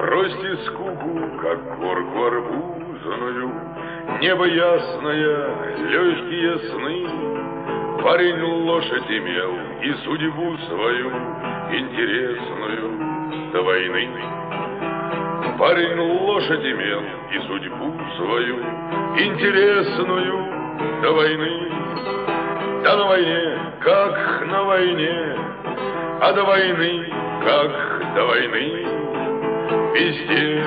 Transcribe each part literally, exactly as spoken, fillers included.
бросьте скуку, как корку арбузную, небо ясное, легкие сны. Парень лошадь имел и судьбу свою интересную до войны. Парень лошадь имел и судьбу свою интересную до войны. Да на войне, как на войне, а до войны, как до войны. Везде,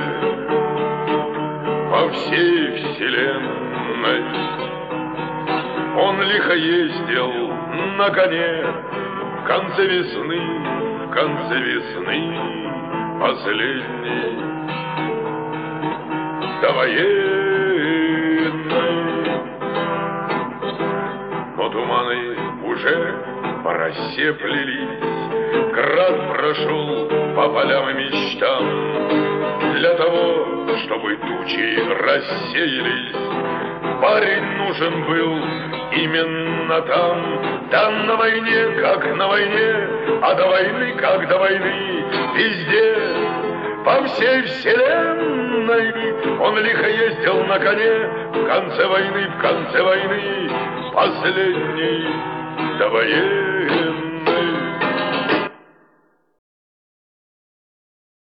по всей вселенной, он лихо ездил на коне. В конце весны, в конце весны последней довоенной. Но туманы уже по росе плелись, град прошел по полям и мечтам. Для того, чтобы тучи рассеялись, парень нужен был именно там. Там на войне, как на войне, а до войны, как до войны. Везде, по всей вселенной, он лихо ездил на коне. В конце войны, в конце войны, последней довоенной.